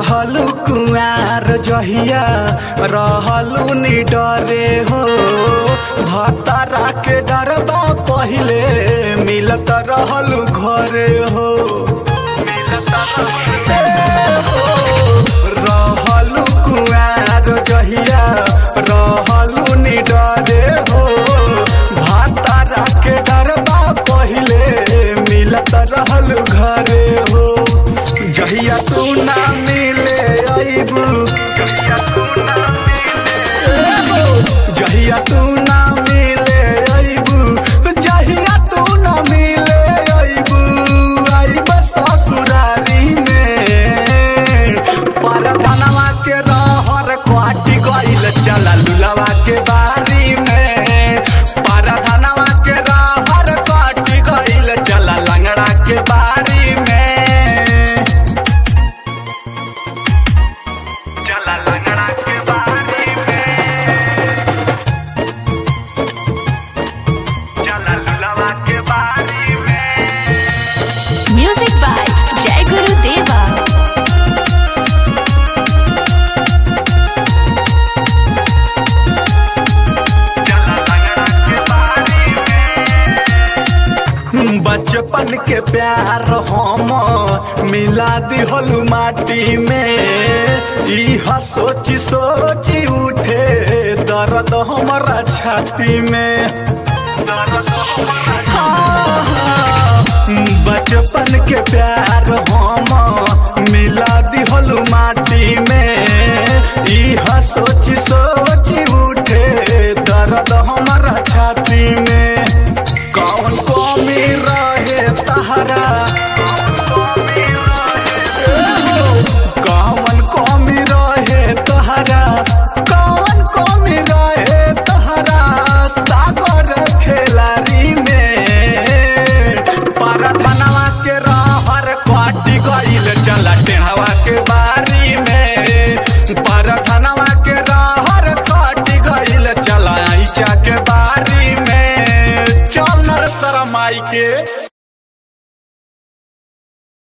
रहलू कुआर जहिया रहलू निडरे हो भतारा के डरबा पहिले मिलत रहलू घरे हो रहलू कुआर जहिया रहलू निडरे हो भतारा के डरबा पहिले मिलत रहलू घरे हो जहिया तू ना मिले आइबू जहिया तू ना मिले आइबू जहिया तू ना मिले आइबू आइब ससुरारी में परधनवा के रहर क्वाटी गइल चला लुलवा के बारी में परधनवा के रहर क्वाटी गइल चला लंगड़ा के बारी में म्यूजिक बाय जय गुरु देवा। बचपन के प्यार हम मिला दिहलू माटी में इहा सोची सोची उठे दर्द हमारा छाती में बचपन के प्यार हम मिला दिहलू माटी में इहा सोची सोची